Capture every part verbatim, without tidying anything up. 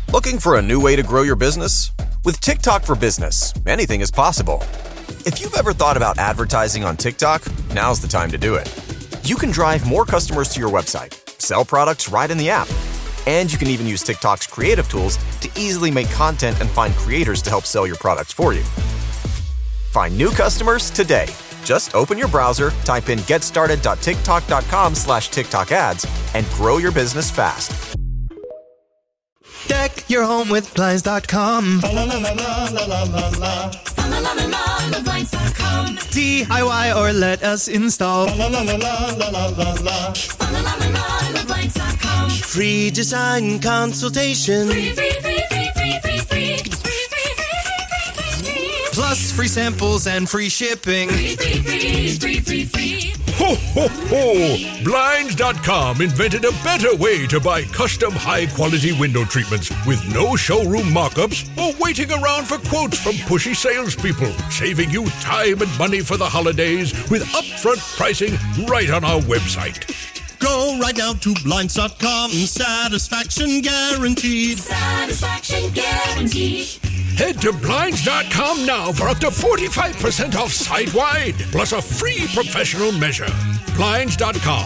Looking for a new way to grow your business? With TikTok for Business, anything is possible. If you've ever thought about advertising on TikTok, now's the time to do it. You can drive more customers to your website, sell products right in the app, and you can even use TikTok's creative tools to easily make content and find creators to help sell your products for you. Find new customers today. Just open your browser, type in getstarted.tiktok.com slash TikTok ads, and grow your business fast. Deck your home with Blinds dot com. D I Y or let us install. Free design consultation. Free, free, free, free, free, free, free. Plus free samples and free shipping. Free, free, free, free, free, free. Ho, ho, ho! Blinds dot com invented a better way to buy custom high-quality window treatments with no showroom mock-ups or waiting around for quotes from pushy salespeople, saving you time and money for the holidays with upfront pricing right on our website. Go right now to Blinds dot com. Satisfaction guaranteed. Satisfaction guaranteed. Head to Blinds dot com now for up to forty-five percent off site-wide, plus a free professional measure. Blinds dot com.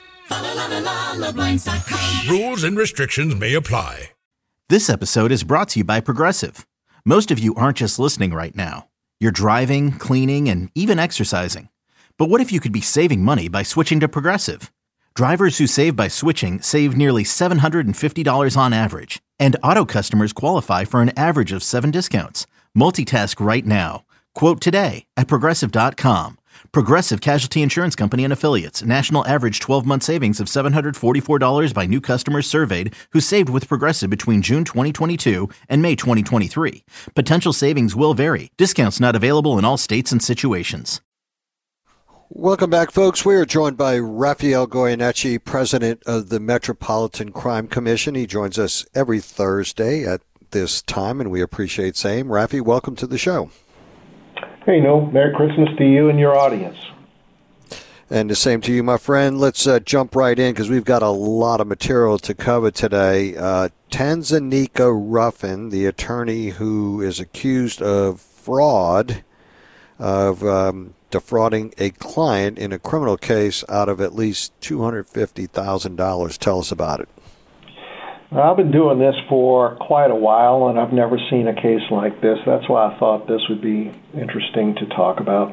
Blinds dot com. Rules and restrictions may apply. This episode is brought to you by Progressive. Most of you aren't just listening right now. You're driving, cleaning, and even exercising. But what if you could be saving money by switching to Progressive? Drivers who save by switching save nearly seven hundred fifty dollars on average. And auto customers qualify for an average of seven discounts. Multitask right now. Quote today at Progressive dot com. Progressive Casualty Insurance Company and Affiliates. National average twelve-month savings of seven hundred forty-four dollars by new customers surveyed who saved with Progressive between June twenty twenty-two and May twenty twenty-three. Potential savings will vary. Discounts not available in all states and situations. Welcome back, folks. We are joined by Raphael Goyeneche, president of the Metropolitan Crime Commission. He joins us every Thursday at this time, and we appreciate same. Rafi, welcome to the show. Hey, no, Merry Christmas to you and your audience. And the same to you, my friend. Let's uh, jump right in because we've got a lot of material to cover today. Uh, Tanzania Ruffin, the attorney who is accused of fraud, of um, defrauding a client in a criminal case out of at least two hundred fifty thousand dollars. Tell us about it. I've been doing this for quite a while, and I've never seen a case like this. That's why I thought this would be interesting to talk about.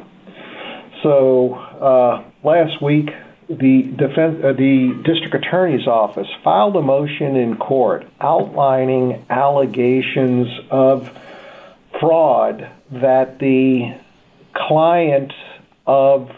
So uh, last week, the defense, uh, the district attorney's office filed a motion in court outlining allegations of fraud that the client of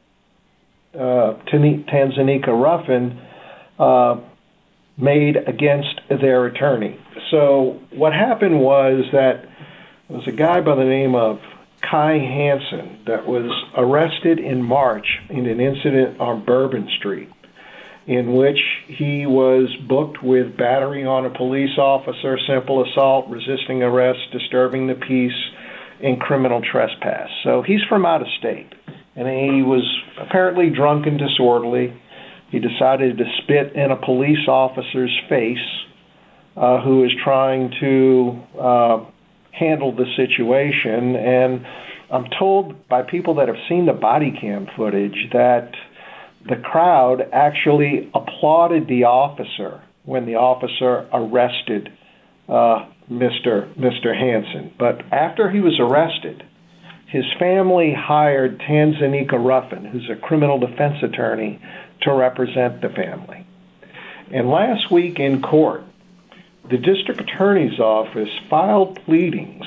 uh, Tanzania Ruffin uh, made against their attorney. So what happened was that there was a guy by the name of Kai Hansen that was arrested in March in an incident on Bourbon Street in which he was booked with battery on a police officer, simple assault, resisting arrest, disturbing the peace, and criminal trespass. So he's from out of state, and he was apparently drunk and disorderly. He decided to spit in a police officer's face uh, who is trying to uh, handle the situation. And I'm told by people that have seen the body cam footage that the crowd actually applauded the officer when the officer arrested uh, Mister Mister Hansen. But after he was arrested, his family hired Tanzania Ruffin, who's a criminal defense attorney, to represent the family. And last week in court, the district attorney's office filed pleadings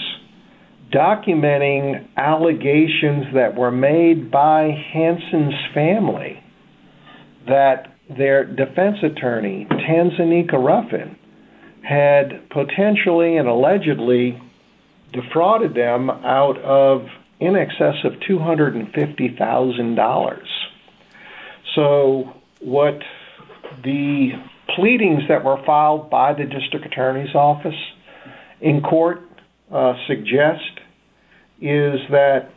documenting allegations that were made by Hansen's family that their defense attorney, Tanzania Ruffin, had potentially and allegedly defrauded them out of in excess of two hundred fifty thousand dollars. So what the pleadings that were filed by the district attorney's office in court uh, suggest is that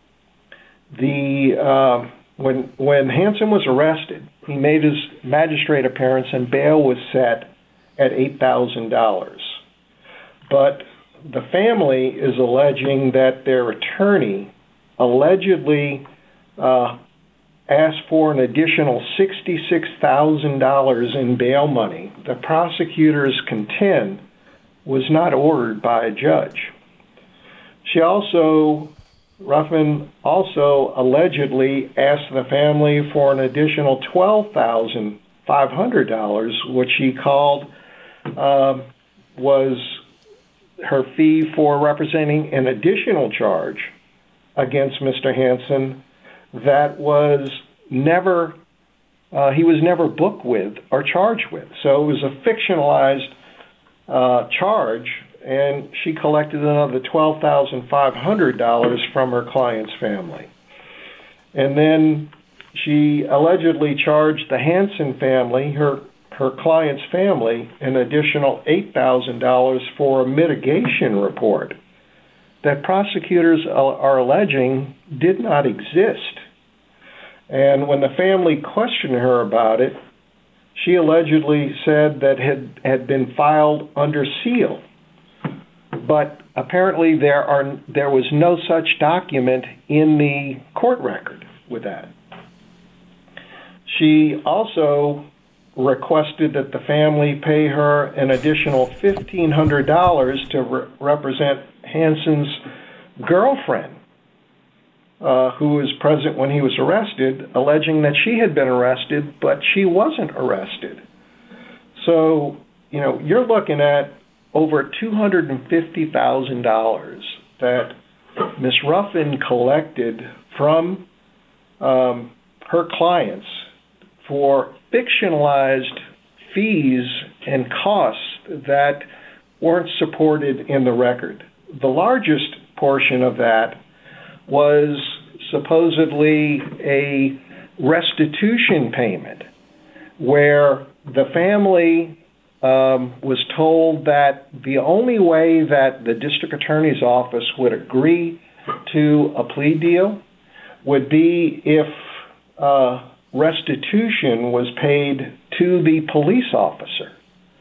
the uh, when when Hansen was arrested, he made his magistrate appearance and bail was set at eight thousand dollars. but the family is alleging that their attorney allegedly uh, asked for an additional sixty-six thousand dollars in bail money. The prosecutors contend was not ordered by a judge. She also, Ruffin also allegedly asked the family for an additional twelve thousand five hundred dollars, which she called uh, was her fee for representing an additional charge against Mister Hansen that was never, uh, he was never booked with or charged with. So it was a fictionalized uh, charge, and she collected another twelve thousand five hundred dollars from her client's family. And then she allegedly charged the Hansen family, her her client's family, an additional eight thousand dollars for a mitigation report that prosecutors are alleging did not exist. And when the family questioned her about it, she allegedly said that had had been filed under seal. But apparently there are there was no such document in the court record with that. She also requested that the family pay her an additional fifteen hundred dollars to re- represent Hansen's girlfriend, uh, who was present when he was arrested, alleging that she had been arrested, but she wasn't arrested. So, you know, you're looking at over two hundred fifty thousand dollars that Miz Ruffin collected from um, her clients for fictionalized fees and costs that weren't supported in the record. The largest portion of that was supposedly a restitution payment where the family um, was told that the only way that the district attorney's office would agree to a plea deal would be if uh, restitution was paid to the police officer.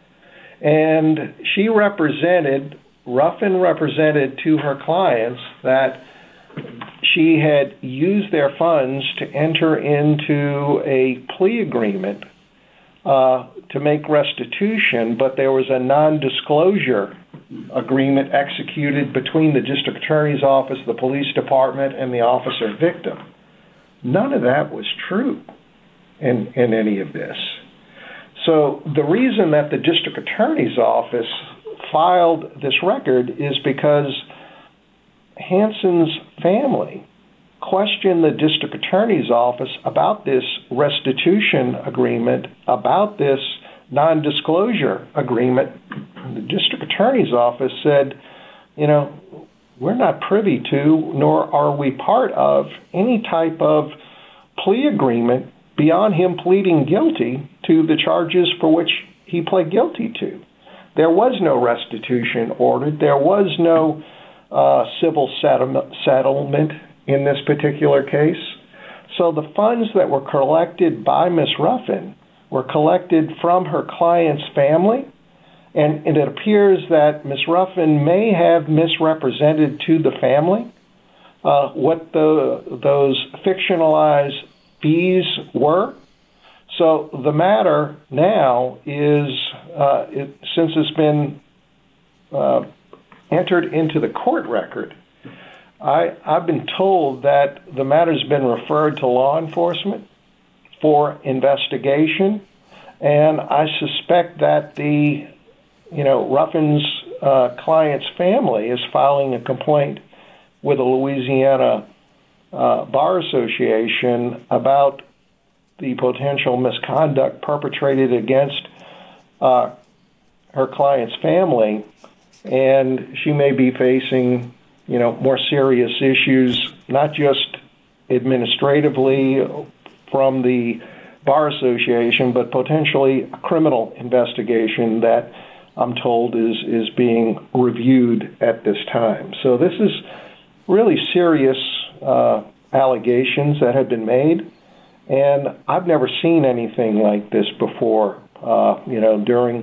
And she represented, Ruffin represented to her clients that she had used their funds to enter into a plea agreement uh, to make restitution, but there was a non-disclosure agreement executed between the district attorney's office, the police department, and the officer victim. None of that was true in, in any of this. So the reason that the district attorney's office filed this record is because Hansen's family questioned the district attorney's office about this restitution agreement, about this non-disclosure agreement. The district attorney's office said, you know, we're not privy to, nor are we part of, any type of plea agreement beyond him pleading guilty to the charges for which he pled guilty to. There was no restitution ordered. There was no uh, civil settlement in this particular case. So the funds that were collected by Miz Ruffin were collected from her client's family, and, and it appears that Miz Ruffin may have misrepresented to the family uh, what the, those fictionalized fees were. So the matter now is, uh, it, since it's been uh, entered into the court record, I, I've been told that the matter's been referred to law enforcement for investigation, and I suspect that the, you know, Ruffin's uh, client's family is filing a complaint with the Louisiana uh, Bar Association about the potential misconduct perpetrated against uh, her client's family, and she may be facing, you know, more serious issues, not just administratively from the Bar Association, but potentially a criminal investigation that I'm told is, is being reviewed at this time. So this is really serious uh, allegations that have been made, and I've never seen anything like this before, uh, you know, during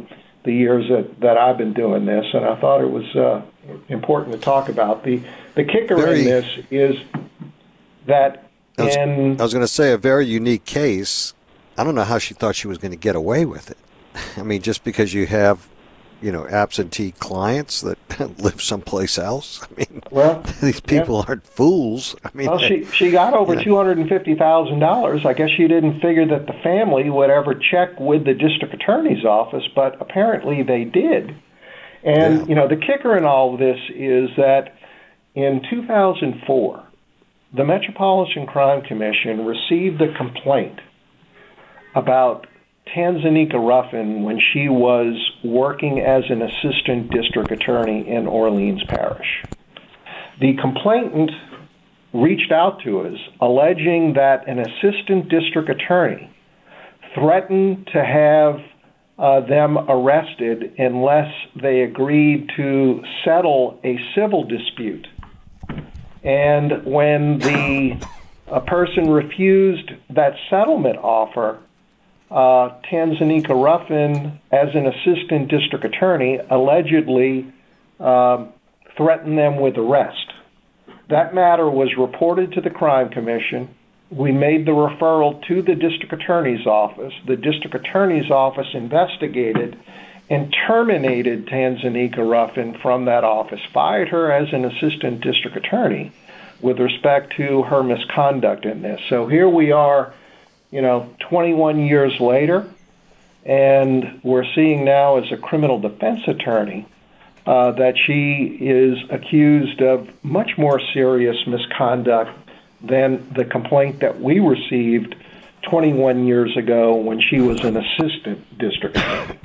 the years that, that I've been doing this, and I thought it was uh, important to talk about. The the kicker very, in this is that I was, in... I was going to say a very unique case. I don't know how she thought she was going to get away with it. I mean, just because you have, you know, absentee clients that live someplace else. I mean, well, these people yeah. aren't fools. I mean, well, she she got over yeah. two hundred fifty thousand dollars. I guess she didn't figure that the family would ever check with the district attorney's office, but apparently they did. And yeah. you know, the kicker in all of this is that in two thousand four, the Metropolitan Crime Commission received a complaint about Tanzania Ruffin when she was working as an assistant district attorney in Orleans Parish. The complainant reached out to us alleging that an assistant district attorney threatened to have uh, them arrested unless they agreed to settle a civil dispute. And when the a person refused that settlement offer, Uh, Tanzania Ruffin, as an assistant district attorney, allegedly um, threatened them with arrest. That matter was reported to the Crime Commission. We made the referral to the district attorney's office. The district attorney's office investigated and terminated Tanzania Ruffin from that office, fired her as an assistant district attorney with respect to her misconduct in this. So here we are, you know, twenty-one years later, and we're seeing now as a criminal defense attorney uh, that she is accused of much more serious misconduct than the complaint that we received twenty-one years ago when she was an assistant district attorney.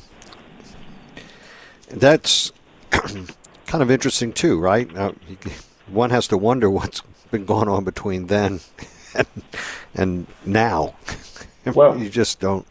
That's kind of interesting too, right? Now, one has to wonder what's been going on between then and, and now. Well, you just don't.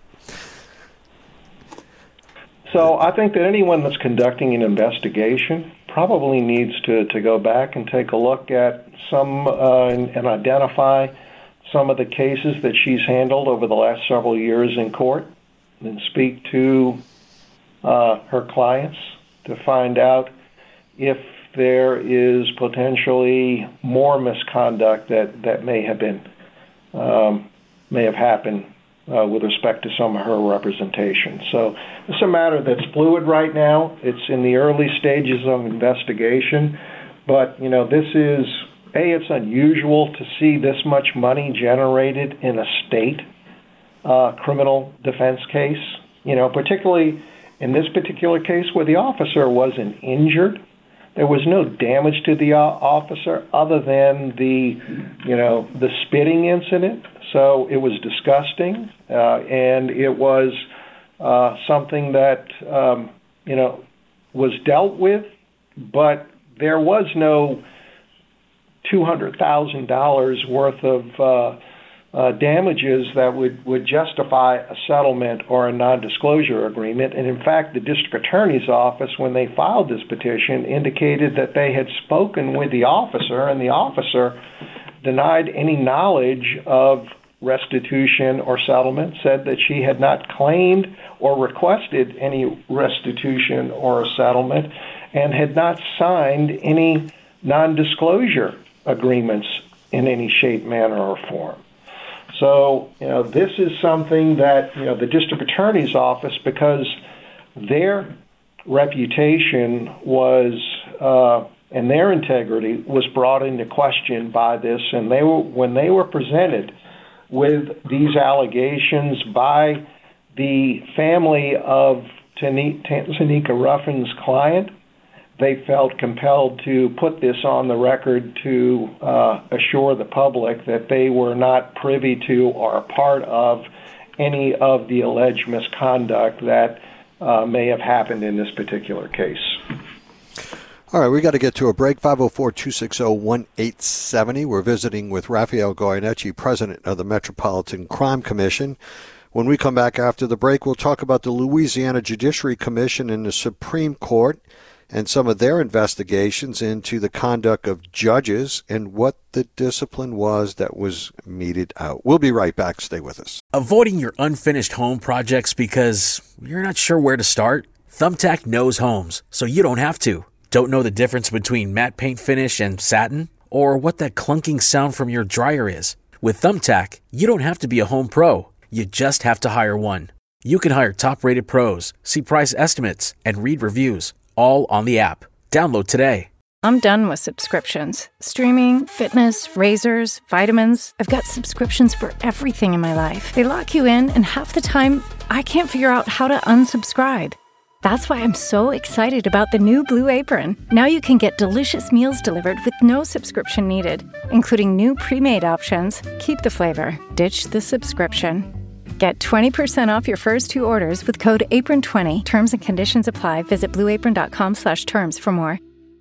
So I think that anyone that's conducting an investigation probably needs to, to go back and take a look at some uh, and, and identify some of the cases that she's handled over the last several years in court, and speak to uh, her clients to find out if there is potentially more misconduct that, that may have been um, may have happened uh, with respect to some of her representation. So it's a matter that's fluid right now. It's in the early stages of investigation, but you know this is a. It's unusual to see this much money generated in a state uh, criminal defense case. You know, particularly in this particular case where the officer wasn't injured. There was no damage to the officer other than the, you know, the spitting incident. So it was disgusting, uh, and it was uh, something that, um, you know, was dealt with, but there was no two hundred thousand dollars worth of uh, uh, damages that would, would justify a settlement or a non-disclosure agreement. And in fact, the district attorney's office, when they filed this petition, indicated that they had spoken with the officer, and the officer denied any knowledge of restitution or settlement, said that she had not claimed or requested any restitution or settlement, and had not signed any non-disclosure agreements in any shape, manner, or form. So, you know, this is something that, you know, the district attorney's office, because their reputation was, uh, and their integrity was brought into question by this, and they were, when they were presented with these allegations by the family of Tanzania Ruffin's client, they felt compelled to put this on the record to uh, assure the public that they were not privy to or a part of any of the alleged misconduct that uh, may have happened in this particular case. All right, we got to get to a break. five oh four, two six oh, one eight seven oh. We're visiting with Rafael Goyeneche, president of the Metropolitan Crime Commission. When we come back after the break, we'll talk about the Louisiana Judiciary Commission and the Supreme Court and some of their investigations into the conduct of judges and what the discipline was that was meted out. We'll be right back. Stay with us. Avoiding your unfinished home projects because you're not sure where to start? Thumbtack knows homes, so you don't have to. Don't know the difference between matte paint finish and satin? Or what that clunking sound from your dryer is? With Thumbtack, you don't have to be a home pro. You just have to hire one. You can hire top-rated pros, see price estimates, and read reviews, all on the app. Download today. I'm done with subscriptions. Streaming, fitness, razors, vitamins. I've got subscriptions for everything in my life. They lock you in, and half the time, I can't figure out how to unsubscribe. That's why I'm so excited about the new Blue Apron. Now you can get delicious meals delivered with no subscription needed, including new pre-made options. Keep the flavor, ditch the subscription. Get twenty percent off your first two orders with code apron twenty. Terms and conditions apply. Visit blueapron.com slash terms for more.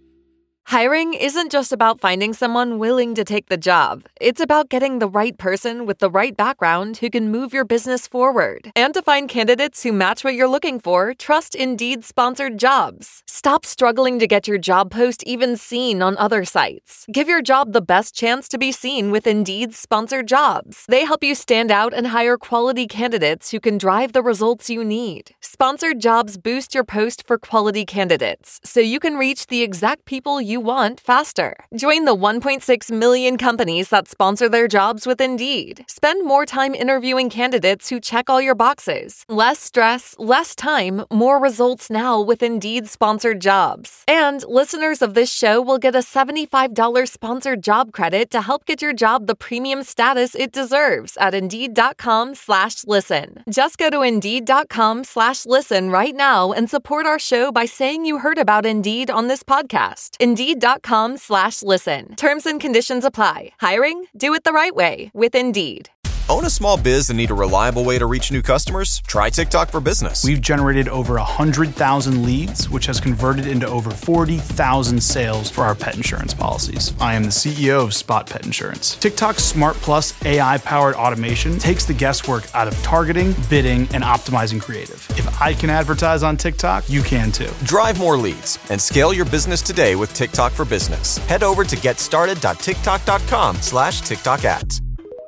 Hiring isn't just about finding someone willing to take the job. It's about getting the right person with the right background who can move your business forward. And to find candidates who match what you're looking for, trust Indeed sponsored jobs. Stop struggling to get your job post even seen on other sites. Give your job the best chance to be seen with Indeed sponsored jobs. They help you stand out and hire quality candidates who can drive the results you need. Sponsored jobs boost your post for quality candidates, so you can reach the exact people you want faster. Join the one point six million companies that sponsor their jobs with Indeed. Spend more time interviewing candidates who check all your boxes. Less stress, less time, more results now with Indeed sponsored jobs. And listeners of this show will get a seventy-five dollars sponsored job credit to help get your job the premium status it deserves at Indeed.com slash listen. Just go to Indeed.com slash listen right now and support our show by saying you heard about Indeed on this podcast. Indeed.com slash listen. Terms and conditions apply. Hiring? Do it the right way with Indeed. Own a small biz and need a reliable way to reach new customers? Try TikTok for Business. We've generated over one hundred thousand leads, which has converted into over forty thousand sales for our pet insurance policies. I am the C E O of Spot Pet Insurance. TikTok's Smart Plus A I-powered automation takes the guesswork out of targeting, bidding, and optimizing creative. If I can advertise on TikTok, you can too. Drive more leads and scale your business today with TikTok for Business. Head over to getstarted.tiktok.com slash TikTok ads.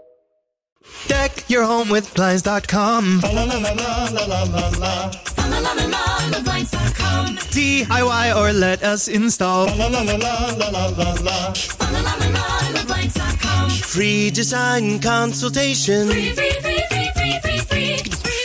Deck your home with Blinds dot com. D I Y or let us install. Free design consultation. Free, free, free, free, free, free, free.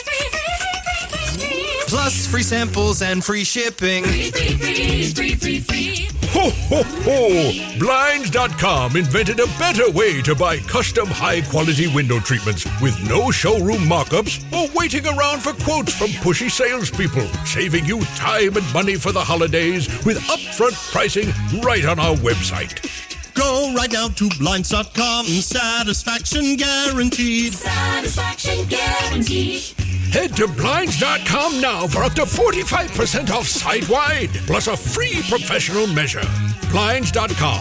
Plus free samples and free shipping. Free, free, free, free, free, free. Ho, ho, ho! Blinds dot com invented a better way to buy custom high-quality window treatments with no showroom mock-ups or waiting around for quotes from pushy salespeople, saving you time and money for the holidays with upfront pricing right on our website. Go right now to Blinds dot com. Satisfaction guaranteed. Satisfaction guaranteed. Head to Blinds dot com now for up to forty-five percent off site-wide, plus a free professional measure. Blinds dot com.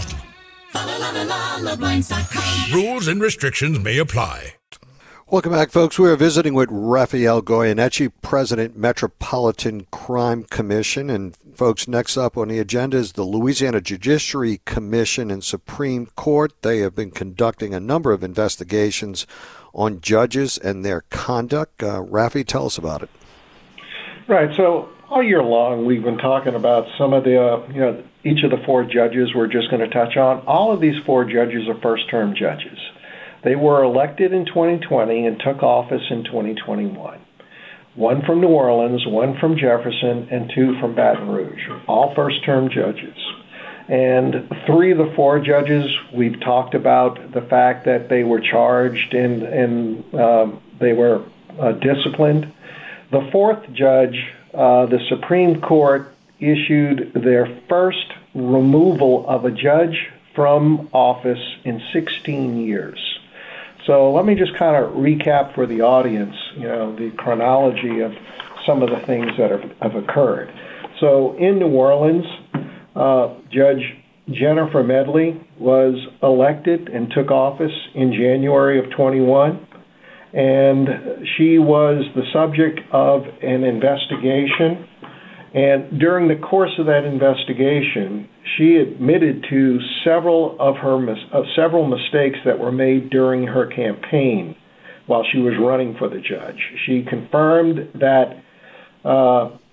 Blinds dot com. Rules and restrictions may apply. Welcome back, folks. We are visiting with Rafael Goyeneche, President, Metropolitan Crime Commission. And, folks, next up on the agenda is the Louisiana Judiciary Commission and Supreme Court. They have been conducting a number of investigations on judges and their conduct. Uh, Rafi, tell us about it. Right. So all year long, we've been talking about some of the, uh, you know, each of the four judges we're just going to touch on. All of these four judges are first-term judges. They were elected in twenty twenty and took office in twenty twenty-one. One from New Orleans, one from Jefferson, and two from Baton Rouge. All first-term judges. And three of the four judges, we've talked about the fact that they were charged and, and um, they were uh, disciplined. The fourth judge, uh, the Supreme Court, issued their first removal of a judge from office in sixteen years. So let me just kind of recap for the audience, you know, the chronology of some of the things that have, have occurred. So in New Orleans, uh, Judge Jennifer Medley was elected and took office in January of twenty-one, and she was the subject of an investigation. And during the course of that investigation, she admitted to several of her mis- uh, several mistakes that were made during her campaign while she was running for the judge. She confirmed that uh,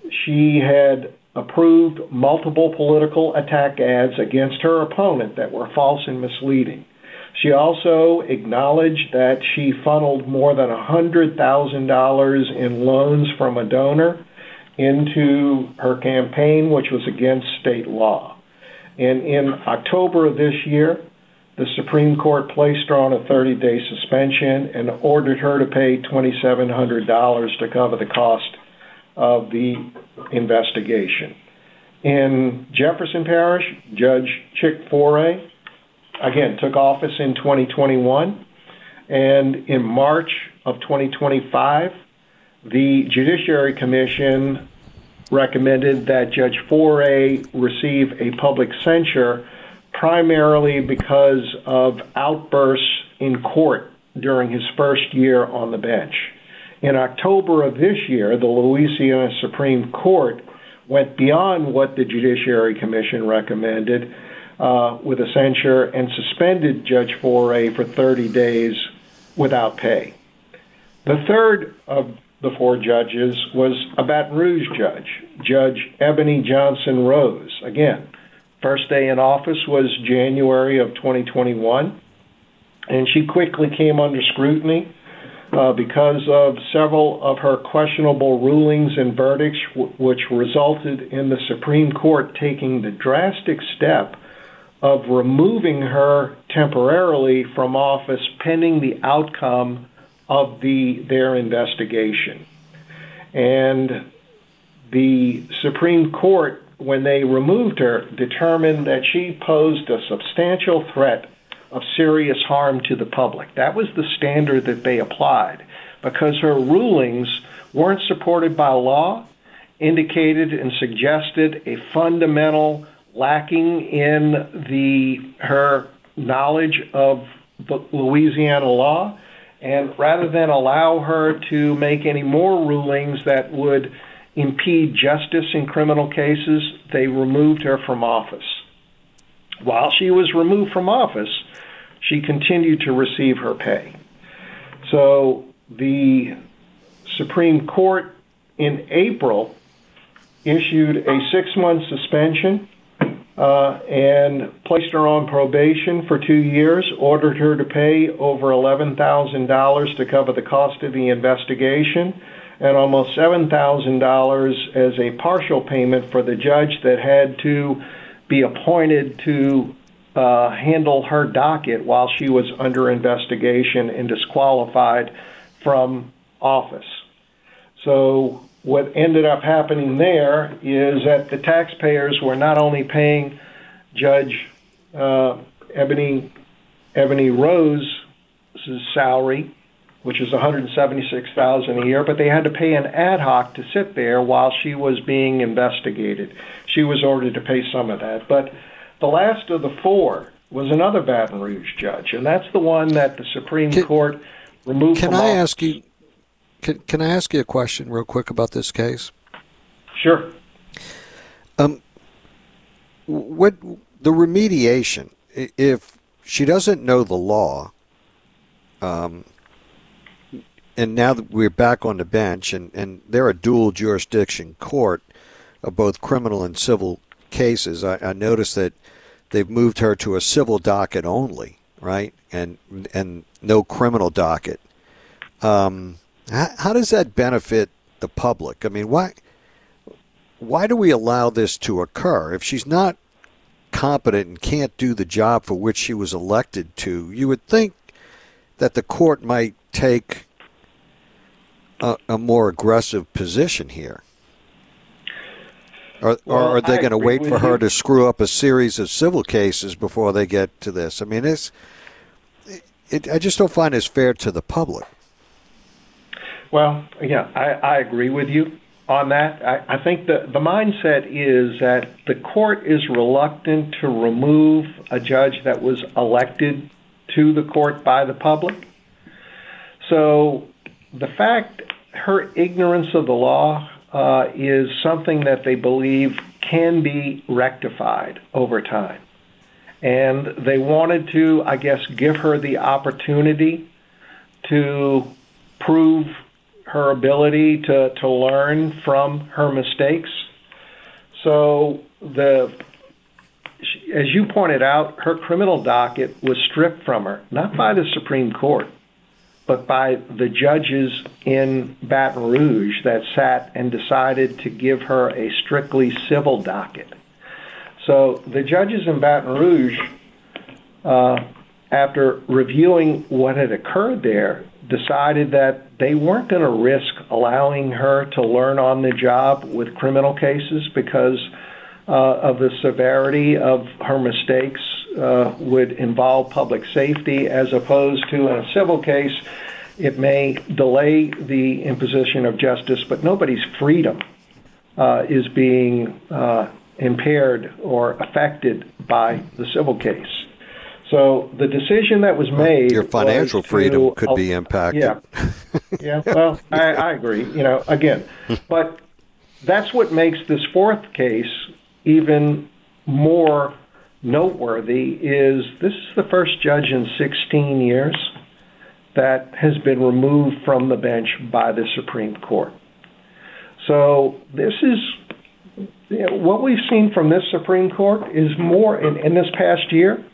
she had approved multiple political attack ads against her opponent that were false and misleading. She also acknowledged that she funneled more than one hundred thousand dollars in loans from a donor into her campaign, which was against state law. And in October of this year, the Supreme Court placed her on a thirty-day suspension and ordered her to pay two thousand seven hundred dollars to cover the cost of the investigation. In Jefferson Parish, Judge Chick Foray, again, took office in twenty twenty-one, and in March of twenty twenty-five, the Judiciary Commission recommended that Judge Foray receive a public censure primarily because of outbursts in court during his first year on the bench. In October of this year, the Louisiana Supreme Court went beyond what the Judiciary Commission recommended uh, with a censure and suspended Judge Foray for thirty days without pay. The third of the four judges was a Baton Rouge judge, Judge Ebony Johnson Rose. Again, first day in office was January of twenty twenty-one, and she quickly came under scrutiny uh, because of several of her questionable rulings and verdicts, w- which resulted in the Supreme Court taking the drastic step of removing her temporarily from office pending the outcome of the their investigation. And the Supreme Court, when they removed her, determined that she posed a substantial threat of serious harm to the public. That was the standard that they applied, because her rulings weren't supported by law, indicated and suggested a fundamental lacking in the her knowledge of the Louisiana law, and rather than allow her to make any more rulings that would impede justice in criminal cases, they removed her from office. While she was removed from office, she continued to receive her pay. So the Supreme Court in April issued a six-month suspension uh, and placed her on probation for two years, ordered her to pay over eleven thousand dollars to cover the cost of the investigation, and almost seven thousand dollars as a partial payment for the judge that had to be appointed to uh, handle her docket while she was under investigation and disqualified from office. So what ended up happening there is that the taxpayers were not only paying Judge uh, Ebony, Ebony Rose's salary, which is one hundred seventy-six thousand dollars a year, but they had to pay an ad hoc to sit there while she was being investigated. She was ordered to pay some of that. But the last of the four was another Baton Rouge judge, and that's the one that the Supreme can, Court removed can from I office. ask you? Can, can I ask you a question real quick about this case? Sure. Um, what the remediation? If she doesn't know the law, um, and now that we're back on the bench, and, and they're a dual jurisdiction court of both criminal and civil cases, I, I noticed that they've moved her to a civil docket only, right, and and no criminal docket. Um, how, how does that benefit the public? I mean, why why do we allow this to occur? If she's not competent and can't do the job for which she was elected to, you would think that the court might take a, a more aggressive position here. Or, well, or are they going to wait for her you. to screw up a series of civil cases before they get to this? I mean, it's, it, I just don't find it's fair to the public. Well, yeah, I, I agree with you on that. I, I think the, the mindset is that the court is reluctant to remove a judge that was elected to the court by the public. So the fact her ignorance of the law uh, is something that they believe can be rectified over time. And they wanted to, I guess, give her the opportunity to prove her ability to, to learn from her mistakes. So the, as you pointed out, her criminal docket was stripped from her, not by the Supreme Court, but by the judges in Baton Rouge that sat and decided to give her a strictly civil docket. So the judges in Baton Rouge, uh, after reviewing what had occurred there, decided that they weren't going to risk allowing her to learn on the job with criminal cases because uh, of the severity of her mistakes uh, would involve public safety, as opposed to in a civil case, it may delay the imposition of justice, but nobody's freedom uh, is being uh, impaired or affected by the civil case. So the decision that was made, your financial to, freedom could be impacted. Yeah, yeah. Well, I, I agree. You know, again, but that's what makes this fourth case even more noteworthy. Is this is the first judge in sixteen years that has been removed from the bench by the Supreme Court. So this is, you know, what we've seen from this Supreme Court is more in, in this past year.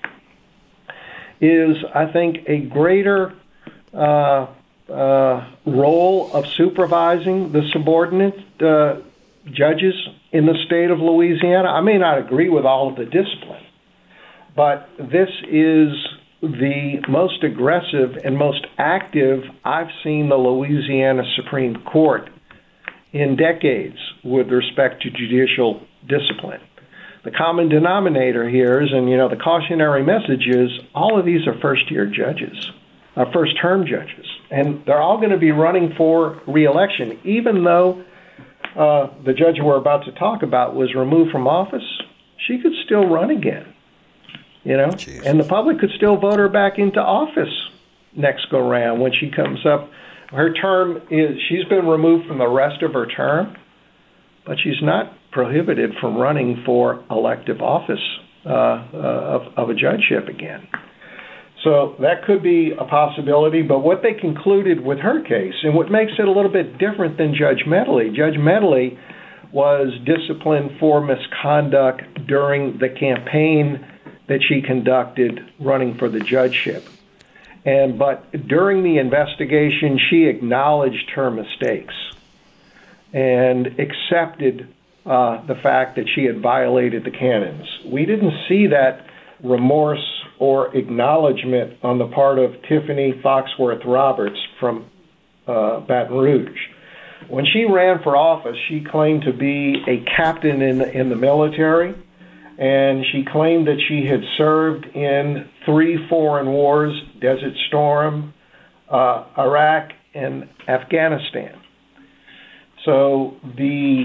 Is, I think, a greater uh, uh, role of supervising the subordinate uh, judges in the state of Louisiana. I may not agree with all of the discipline, but this is the most aggressive and most active I've seen the Louisiana Supreme Court in decades with respect to judicial discipline. The common denominator here is, and you know, the cautionary message is, all of these are first-year judges, uh, first-term judges, and they're all going to be running for re-election, even though uh, the judge we're about to talk about was removed from office. She could still run again, you know, Jesus. And the public could still vote her back into office next go-round when she comes up. Her term is, she's been removed from the rest of her term, but she's not prohibited from running for elective office uh, uh, of, of a judgeship again. So that could be a possibility, but what they concluded with her case, and what makes it a little bit different than Judge Medley, Judge Medley was disciplined for misconduct during the campaign that she conducted running for the judgeship. And but during the investigation, she acknowledged her mistakes and accepted uh, the fact that she had violated the canons. We didn't see that remorse or acknowledgement on the part of Tiffany Foxworth Roberts from uh, Baton Rouge. When she ran for office, she claimed to be a captain in the, in the military, and she claimed that she had served in three foreign wars, Desert Storm, uh, Iraq, and Afghanistan. So the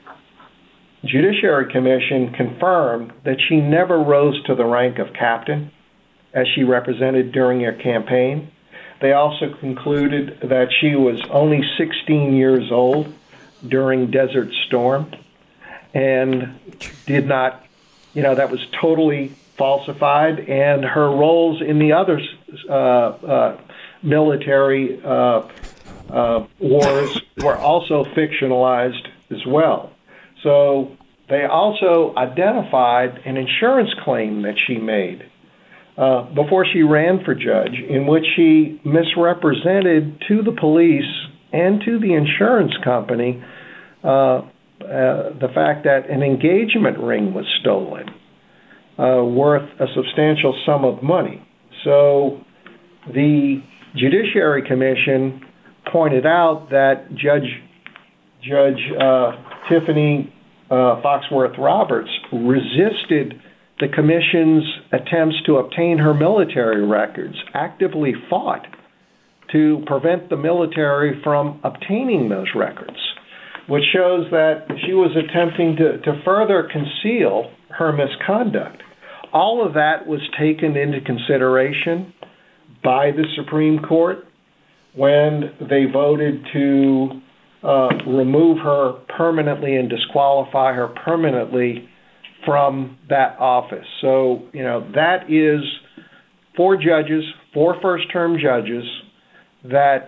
Judiciary Commission confirmed that she never rose to the rank of captain, as she represented during her campaign. They also concluded that she was only sixteen years old during Desert Storm and did not, you know, that was totally falsified, and her roles in the other uh, uh, military uh, uh, wars were also fictionalized as well. So they also identified an insurance claim that she made uh, before she ran for judge, in which she misrepresented to the police and to the insurance company uh, uh, the fact that an engagement ring was stolen, uh, worth a substantial sum of money. So the Judiciary Commission pointed out that Judge Judge uh, Tiffany uh, Foxworth Roberts resisted the Commission's attempts to obtain her military records, actively fought to prevent the military from obtaining those records, which shows that she was attempting to, to further conceal her misconduct. All of that was taken into consideration by the Supreme Court when they voted to uh, remove her permanently and disqualify her permanently from that office. So, you know, that is four judges, four first-term judges that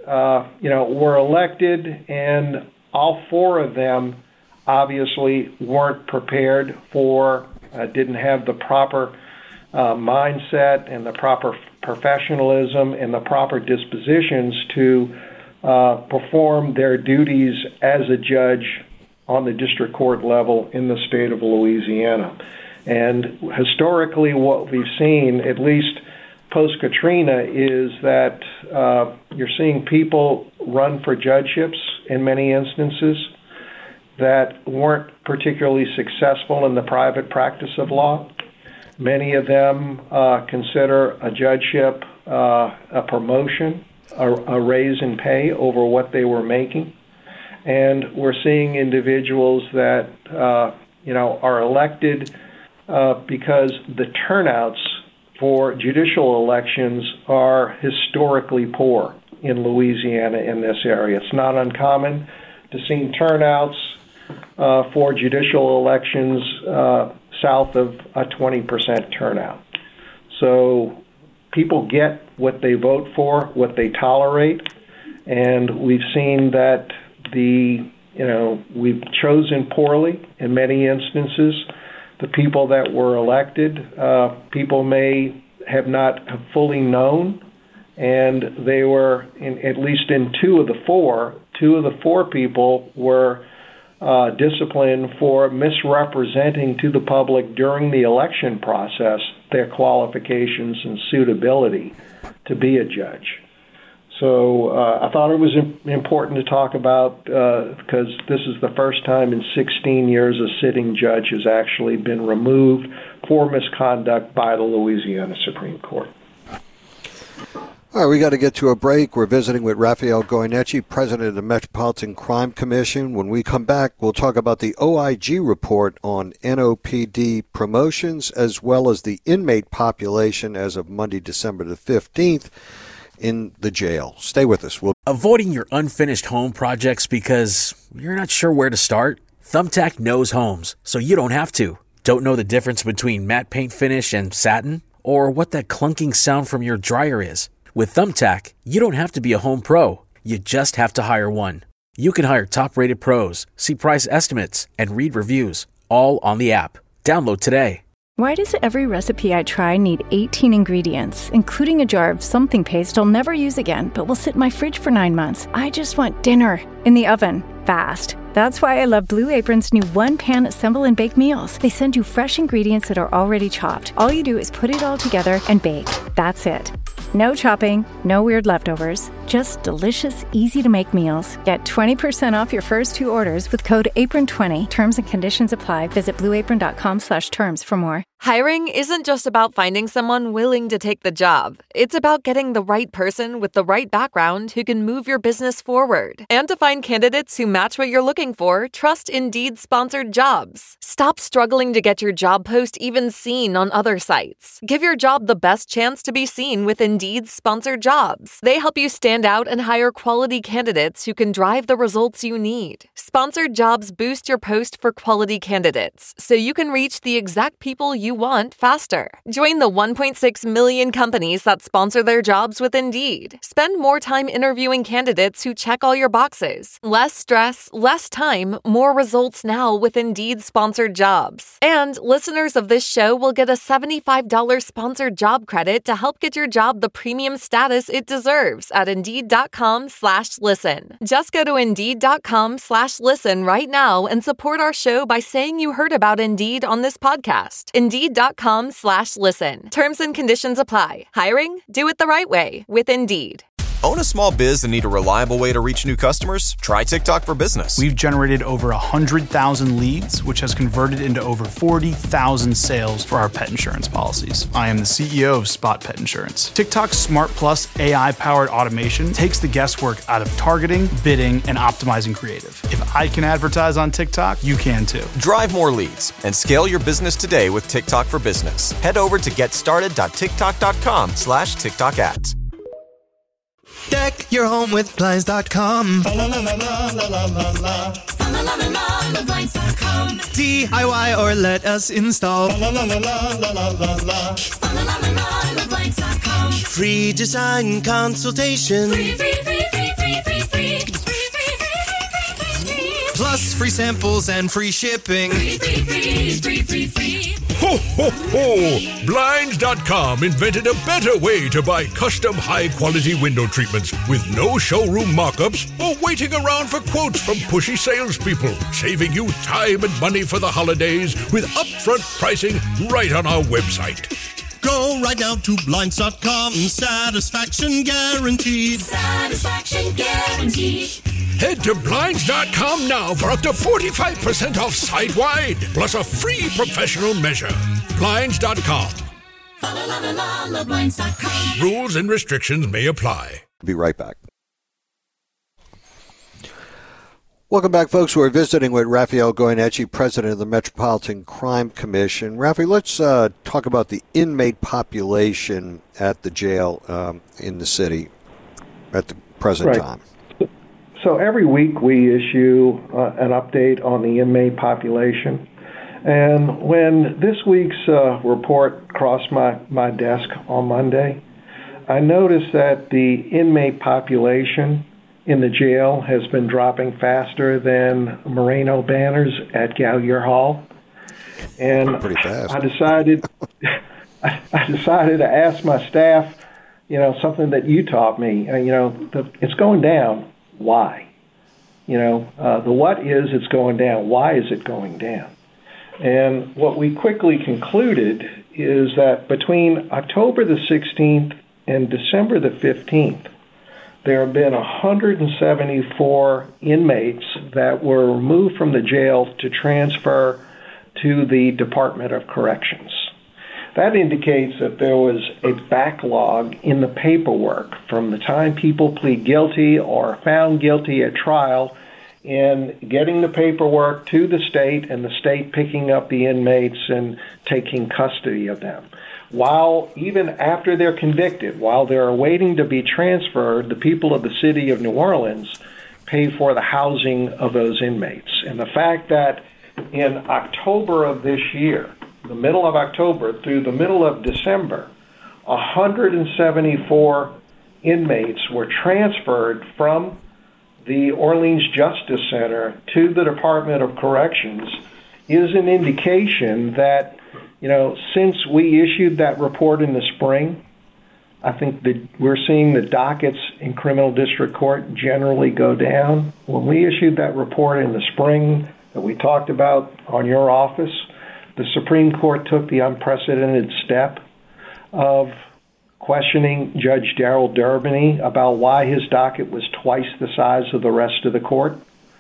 uh, you know, were elected, and all four of them obviously weren't prepared for, uh, didn't have the proper uh, mindset and the proper professionalism and the proper dispositions to uh, perform their duties as a judge on the district court level in the state of Louisiana. And historically, what we've seen, at least post-Katrina, is that uh, you're seeing people run for judgeships in many instances that weren't particularly successful in the private practice of law. Many of them uh, consider a judgeship uh, a promotion, a, a raise in pay over what they were making. And we're seeing individuals that, uh, you know, are elected uh, because the turnouts for judicial elections are historically poor in Louisiana in this area. It's not uncommon to see turnouts uh, for judicial elections uh, south of a twenty percent turnout. So people get what they vote for, what they tolerate, and we've seen that the, you know, we've chosen poorly in many instances. The people that were elected, uh, people may have not fully known, and they were, in, at least in two of the four, two of the four people were uh, disciplined for misrepresenting to the public during the election process their qualifications and suitability to be a judge. So uh, I thought it was important to talk about uh, because this is the first time in sixteen years a sitting judge has actually been removed for misconduct by the Louisiana Supreme Court. All right, we got to get to a break. We're visiting with Raphael Goyeneche, president of the Metropolitan Crime Commission. When we come back, we'll talk about the O I G report on N O P D promotions, as well as the inmate population as of Monday, December the fifteenth, in the jail. Stay with us. We'll Avoiding your unfinished home projects because you're not sure where to start? Thumbtack knows homes, so you don't have to. Don't know the difference between matte paint finish and satin? Or what that clunking sound from your dryer is? With Thumbtack, you don't have to be a home pro. You just have to hire one. You can hire top-rated pros, see price estimates, and read reviews, all on the app. Download today. Why does every recipe I try need eighteen ingredients, including a jar of something paste I'll never use again, but will sit in my fridge for nine months? I just want dinner in the oven, fast. That's why I love Blue Apron's new one-pan assemble and bake meals. They send you fresh ingredients that are already chopped. All you do is put it all together and bake. That's it. No chopping, no weird leftovers, just delicious, easy-to-make meals. Get twenty percent off your first two orders with code apron twenty. Terms and conditions apply. Visit blueapron.com slash terms for more. Hiring isn't just about finding someone willing to take the job. It's about getting the right person with the right background who can move your business forward. And to find candidates who match what you're looking for, trust Indeed-sponsored jobs. Stop struggling to get your job post even seen on other sites. Give your job the best chance to be seen with Indeed-sponsored jobs. They help you stand out and hire quality candidates who can drive the results you need. Sponsored jobs boost your post for quality candidates, so you can reach the exact people you want faster. Join the one point six million companies that sponsor their jobs with Indeed. Spend more time interviewing candidates who check all your boxes. Less stress, less time, more results now with Indeed-sponsored jobs. And listeners of this show will get a seventy-five dollars sponsored job credit to help get your job the premium status it deserves at Indeed.com slash listen. Just go to Indeed.com slash listen right now and support our show by saying you heard about Indeed on this podcast. Indeed.com slash listen. Terms and conditions apply. Hiring? Do it the right way with Indeed. Own a small biz and need a reliable way to reach new customers? Try TikTok for Business. We've generated over one hundred thousand leads, which has converted into over forty thousand sales for our pet insurance policies. I am the C E O of Spot Pet Insurance. TikTok's Smart Plus A I-powered automation takes the guesswork out of targeting, bidding, and optimizing creative. If I can advertise on TikTok, you can too. Drive more leads and scale your business today with TikTok for Business. Head over to getstarted.tiktok.com slash TikTok ads. Deck your home with Blinds dot com. La la la la la la la la. La la la la la Blinds dot com. D I Y or let us install. La la la la la la la la. La la la la la Blinds dot com. Free design consultation. Free, free, free, free, free. Plus free samples and free shipping. Free, free, free, free, free, free. Ho, ho, ho! Blinds dot com invented a better way to buy custom high-quality window treatments with no showroom mock-ups or waiting around for quotes from pushy salespeople, saving you time and money for the holidays with upfront pricing right on our website. Go right now to Blinds dot com. Satisfaction guaranteed. Satisfaction guaranteed. Head to Blinds dot com now for up to forty-five percent off site-wide, plus a free professional measure. Blinds dot com. Blinds dot com. Rules and restrictions may apply. Be right back. Welcome back, folks. We're visiting with Raphael Goyeneche, president of the Metropolitan Crime Commission. Raphael, let's uh, talk about the inmate population at the jail um, in the city at the present Right. time. So every week we issue uh, an update on the inmate population. And when this week's uh, report crossed my, my desk on Monday, I noticed that the inmate population in the jail has been dropping faster than Moreno banners at Gallagher Hall. And Pretty fast. I decided I, I decided to ask my staff, you know, something that you taught me. Uh, you know, the, it's going down. Why? You know, uh, the what is it's going down. Why is it going down? And what we quickly concluded is that between October the sixteenth and December the fifteenth, there have been one hundred seventy-four inmates that were removed from the jail to transfer to the Department of Corrections. That indicates that there was a backlog in the paperwork from the time people plead guilty or found guilty at trial in getting the paperwork to the state and the state picking up the inmates and taking custody of them. While even after they're convicted, while they're waiting to be transferred, the people of the city of New Orleans pay for the housing of those inmates. And the fact that in October of this year, the middle of October through the middle of December, one hundred seventy-four inmates were transferred from the Orleans Justice Center to the Department of Corrections is an indication that, you know, since we issued that report in the spring, I think that we're seeing the dockets in criminal district court generally go down. When we issued that report in the spring that we talked about on your office, the Supreme Court took the unprecedented step of questioning Judge Darrell Durbany about why his docket was twice the size of the rest of the court.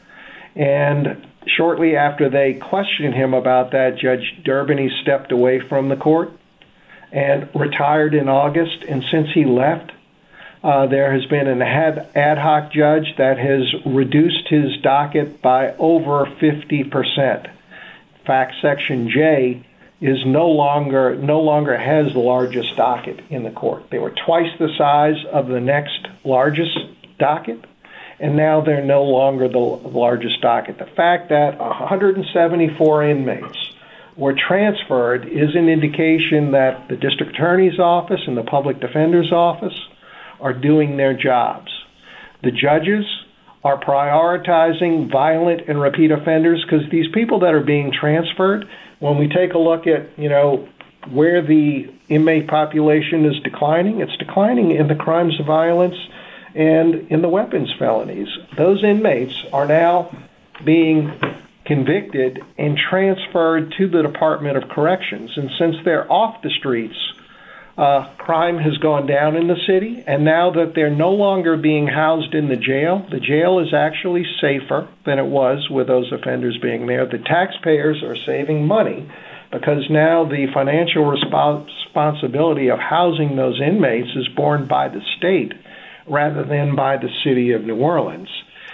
And shortly after they questioned him about that, Judge Durbany stepped away from the court and retired in August. And since he left, uh, there has been an ad, ad hoc judge that has reduced his docket by over fifty percent. In fact, Section J is no longer no longer has the largest docket in the court. They were twice the size of the next largest docket, and now they're no longer the largest docket. The fact that one hundred seventy-four inmates were transferred is an indication that the district attorney's office and the public defender's office are doing their jobs. The judges are prioritizing violent and repeat offenders because these people that are being transferred, when we take a look at, you know, where the inmate population is declining, it's declining in the crimes of violence and in the weapons felonies. Those inmates are now being convicted and transferred to the Department of Corrections. And since they're off the streets, uh, crime has gone down in the city. And now that they're no longer being housed in the jail, the jail is actually safer than it was with those offenders being there. The taxpayers are saving money because now the financial resp- responsibility of housing those inmates is borne by the state rather than by the city of New Orleans.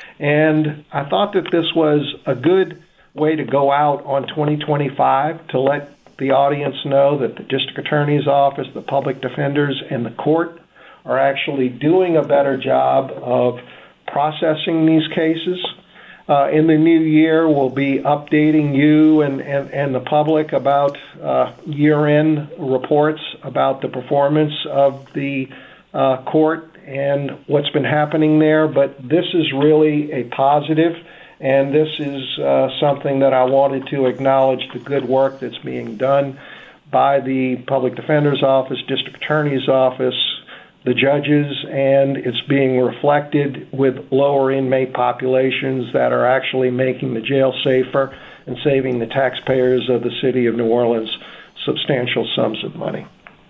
And I thought that this was a good way to go out on twenty twenty-five to let the audience know that the district attorney's office, the public defenders, and the court are actually doing a better job of processing these cases. Uh, in the new year, we'll be updating you and, and, and the public about uh, year-end reports about the performance of the uh, court and what's been happening there. But this is really a positive, And this is uh, something that I wanted to acknowledge the good work that's being done by the Public Defender's Office, District Attorney's Office, the judges, and it's being reflected with lower inmate populations that are actually making the jail safer and saving the taxpayers of the city of New Orleans substantial sums of money.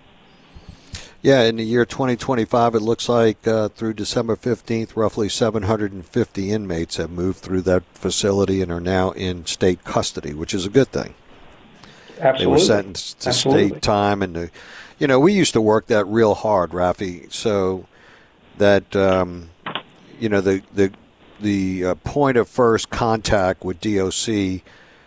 Yeah, in the year twenty twenty-five, it looks like uh, through December fifteenth, roughly seven hundred fifty inmates have moved through that facility and are now in state custody, which is a good thing. Absolutely. They were sentenced to Absolutely. state time. And, the, you know, we used to work that real hard, Rafi, so that, um, you know, the, the, the uh, point of first contact with D O C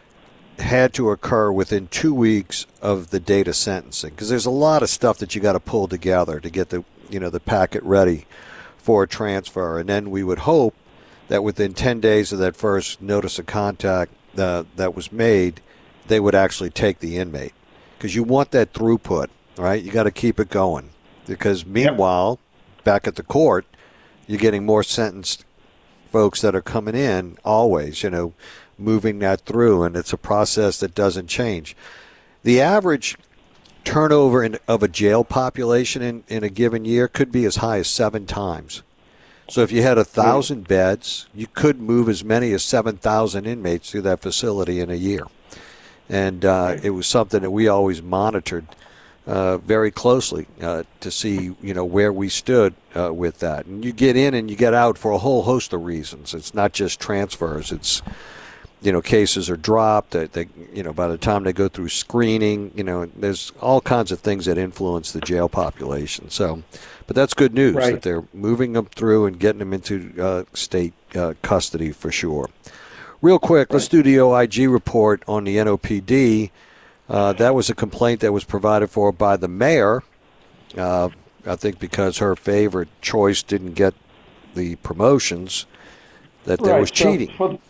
had to occur within two weeks of the date of sentencing, because there's a lot of stuff that you got to pull together to get the you know the packet ready for a transfer, and then we would hope that within ten days of that first notice of contact uh, that was made, they would actually take the inmate, because you want that throughput, right? You got to keep it going, because meanwhile, yep. back at the court, you're getting more sentenced folks that are coming in always, you know. moving that through, and it's a process that doesn't change. The average turnover in, of a jail population in, in a given year could be as high as seven times. So if you had a thousand beds, you could move as many as seven thousand inmates through that facility in a year. And uh, it was something that we always monitored uh, very closely uh, to see, you know, where we stood uh, with that. And you get in and you get out for a whole host of reasons. It's not just transfers. It's You know, cases are dropped. They, they, you know, by the time they go through screening, you know, there's all kinds of things that influence the jail population. So, but that's good news right. that they're moving them through and getting them into uh, state uh, custody for sure. Real quick, right. let's do the O I G report on the N O P D. Uh, that was a complaint that was provided for by the mayor. Uh, I think because her favorite choice didn't get the promotions, that there right. was cheating. So for-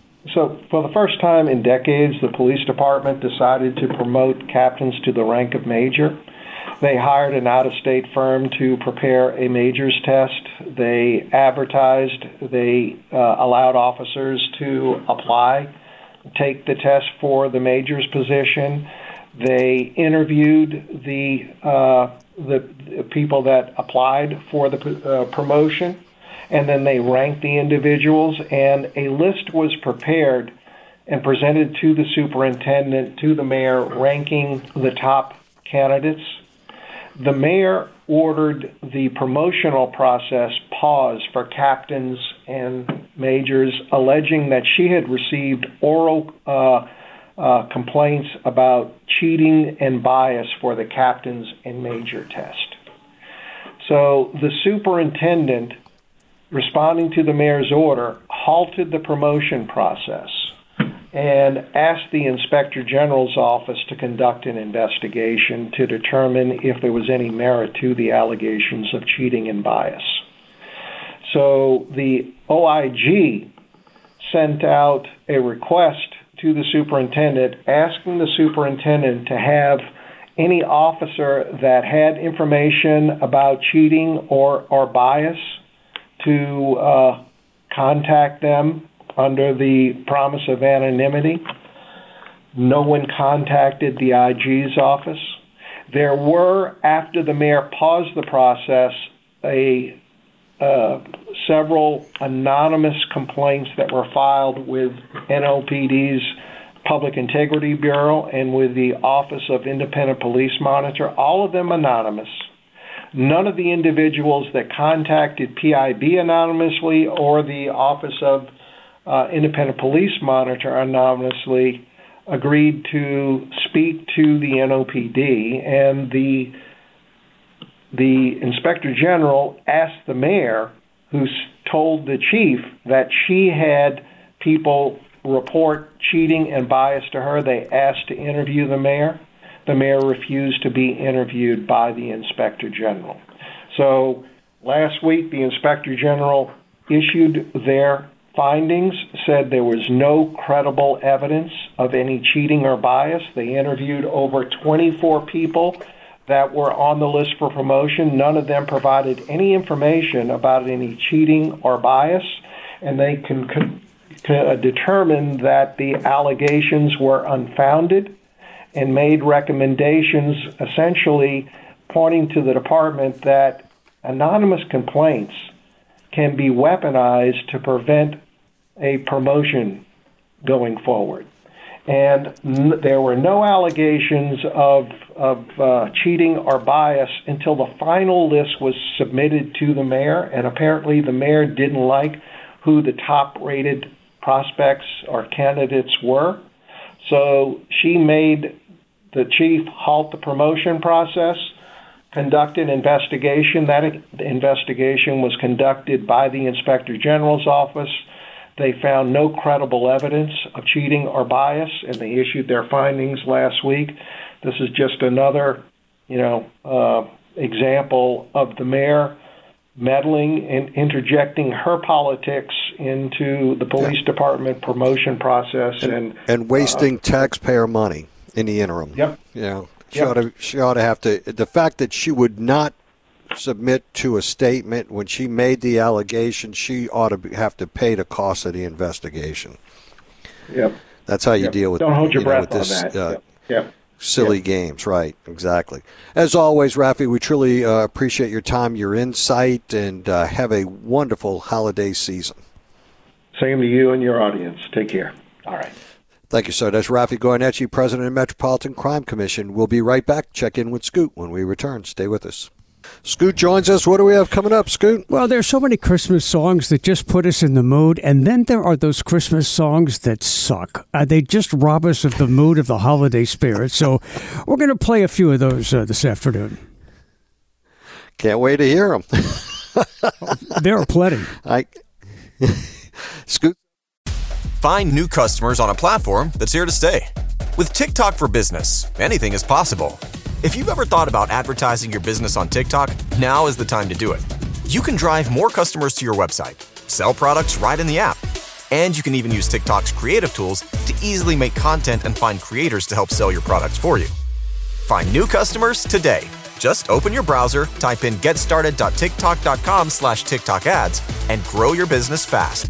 So for the first time in decades, the police department decided to promote captains to the rank of major. They hired an out-of-state firm to prepare a major's test. They advertised. They uh, allowed officers to apply, take the test for the major's position. They interviewed the, uh, the, the people that applied for the uh, promotion. And then they ranked the individuals, and a list was prepared and presented to the superintendent, to the mayor, ranking the top candidates. The mayor ordered the promotional process paused for captains and majors, alleging that she had received oral uh, uh, complaints about cheating and bias for the captains and major test. So the superintendent, responding to the mayor's order, halted the promotion process and asked the Inspector General's office to conduct an investigation to determine if there was any merit to the allegations of cheating and bias. So the O I G sent out a request to the superintendent asking the superintendent to have any officer that had information about cheating or, or bias to uh, contact them under the promise of anonymity. No one contacted the I G's office. There were, after the mayor paused the process, a uh, several anonymous complaints that were filed with N O P D's Public Integrity Bureau and with the Office of Independent Police Monitor, all of them anonymous. None of the individuals that contacted P I B anonymously or the Office of uh, Independent Police Monitor anonymously agreed to speak to the N O P D, and the the Inspector General asked the mayor, who told the chief that she had people report cheating and bias to her. They asked to interview the mayor. The mayor refused to be interviewed by the Inspector General. So last week, the Inspector General issued their findings, said there was no credible evidence of any cheating or bias. They interviewed over twenty-four people that were on the list for promotion. None of them provided any information about any cheating or bias, and they can con- uh, determined that the allegations were unfounded and made recommendations essentially pointing to the department that anonymous complaints can be weaponized to prevent a promotion going forward. And n- there were no allegations of, of uh, cheating or bias until the final list was submitted to the mayor, and apparently the mayor didn't like who the top-rated prospects or candidates were. So she made the chief halt the promotion process, conduct an investigation. That investigation was conducted by the Inspector General's office. They found no credible evidence of cheating or bias, and they issued their findings last week. This is just another, you know, uh, example of the mayor meddling and interjecting her politics into the police department promotion process and and and wasting uh, taxpayer money in the interim. Yep. You know, she Yep. ought to she ought to have to. The fact that she would not submit to a statement when she made the allegation, she ought to be, have to pay the cost of the investigation. Yep. That's how you Yep. deal with. Don't hold your you know, breath with this, on that. Uh, Yep. Yep. Silly Yep. games, right? Exactly. As always, Rafi, we truly uh, appreciate your time, your insight, and uh, have a wonderful holiday season. Same to you and your audience. Take care. All right. Thank you, sir. That's Rafi Goyeneche, President of the Metropolitan Crime Commission. We'll be right back. Check in with Scoot when we return. Stay with us. Scoot joins us. What do we have coming up, Scoot? Well, there's so many Christmas songs that just put us in the mood, and then there are those Christmas songs that suck. Uh, they just rob us of the mood of the holiday spirit. So we're going to play a few of those uh, this afternoon. Can't wait to hear them. There are plenty. I Scoot. Find new customers on a platform that's here to stay. With TikTok for Business, anything is possible. If you've ever thought about advertising your business on TikTok, now is the time to do it. You can drive more customers to your website, sell products right in the app, and you can even use TikTok's creative tools to easily make content and find creators to help sell your products for you. Find new customers today. Just open your browser, type in getstarted.tiktok.com slash TikTok ads, and grow your business fast.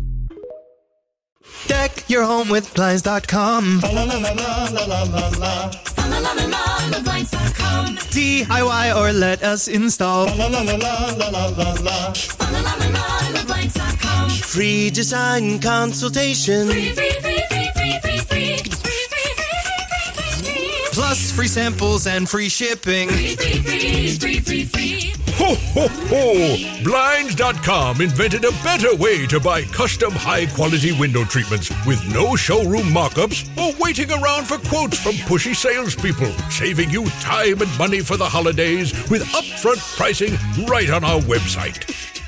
Deck your home with Blinds dot com. La la la la la la la la. La la la la la Blinds dot com. D I Y or let us install. La la la la la la la la. La la la la Blinds dot com. Free design consultation. Free, free, free, free, free, free, free. Free, free, free, free, free. Plus free samples and free shipping. Free, free, free, free, free, free. Ho, ho, ho! Blinds dot com invented a better way to buy custom high-quality window treatments with no showroom mock-ups or waiting around for quotes from pushy salespeople, saving you time and money for the holidays with upfront pricing right on our website.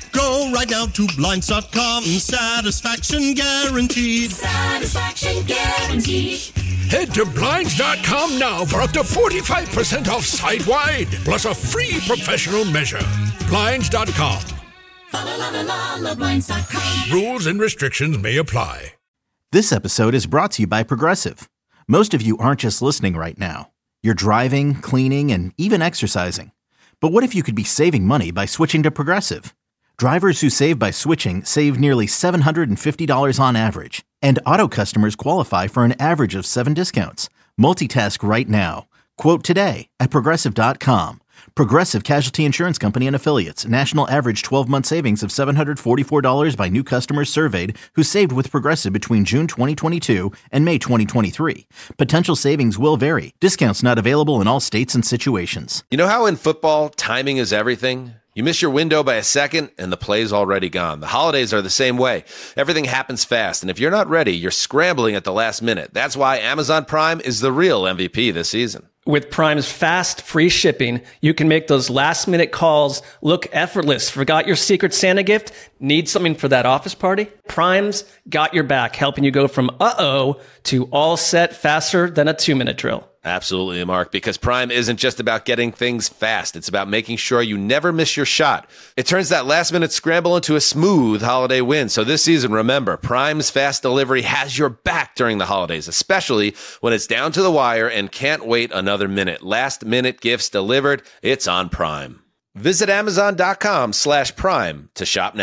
Go right now to Blinds dot com. Satisfaction guaranteed. Satisfaction guaranteed. Head to Blinds dot com now for up to forty-five percent off site-wide, plus a free professional measure. Blinds dot com. La la la la la Blinds dot com. Rules and restrictions may apply. This episode is brought to you by Progressive. Most of you aren't just listening right now. You're driving, cleaning, and even exercising. But what if you could be saving money by switching to Progressive? Drivers who save by switching save nearly seven hundred fifty dollars on average. And auto customers qualify for an average of seven discounts. Multitask right now. Quote today at Progressive dot com. Progressive Casualty Insurance Company and Affiliates. National average twelve-month savings of seven hundred forty-four dollars by new customers surveyed who saved with Progressive between June twenty twenty-two and May twenty twenty-three. Potential savings will vary. Discounts not available in all states and situations. You know how in football, timing is everything? You miss your window by a second, and the play's already gone. The holidays are the same way. Everything happens fast, and if you're not ready, you're scrambling at the last minute. That's why Amazon Prime is the real M V P this season. With Prime's fast, free shipping, you can make those last-minute calls look effortless. Forgot your Secret Santa gift? Need something for that office party? Prime's got your back, helping you go from uh-oh to all set faster than a two-minute drill. Absolutely, Mark, because Prime isn't just about getting things fast. It's about making sure you never miss your shot. It turns that last-minute scramble into a smooth holiday win. So this season, remember, Prime's fast delivery has your back during the holidays, especially when it's down to the wire and can't wait another minute. Last-minute gifts delivered. It's on Prime. Visit Amazon dot com slash Prime to shop now.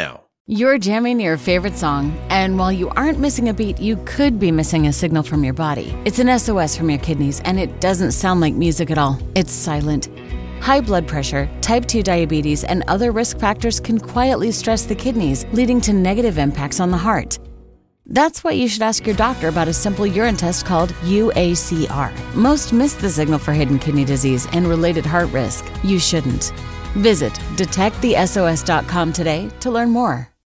You're jamming your favorite song, and while you aren't missing a beat, you could be missing a signal from your body. It's an S O S from your kidneys, and it doesn't sound like music at all. It's silent. High blood pressure, type two diabetes, and other risk factors can quietly stress the kidneys, leading to negative impacts on the heart. That's why you should ask your doctor about a simple urine test called U A C R. Most miss the signal for hidden kidney disease and related heart risk. You shouldn't. Visit detect the S O S dot com today to learn more.